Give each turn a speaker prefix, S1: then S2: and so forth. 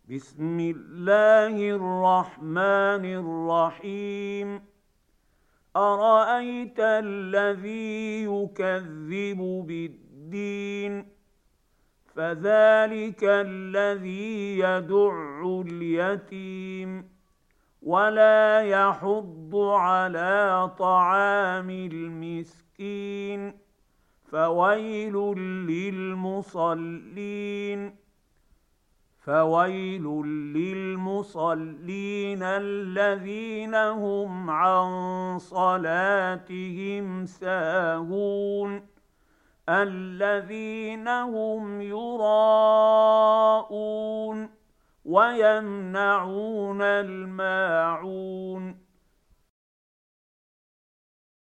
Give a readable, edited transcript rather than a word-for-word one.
S1: بسم الله الرحمن الرحيم. أرأيت الذي يكذب بالدين فذلك الذي يدع اليتيم ولا يحض على طعام المسكين فويل للمصلين الذين هم عن صلاتهم ساهون الذين هم يراءون ويمنعون الماعون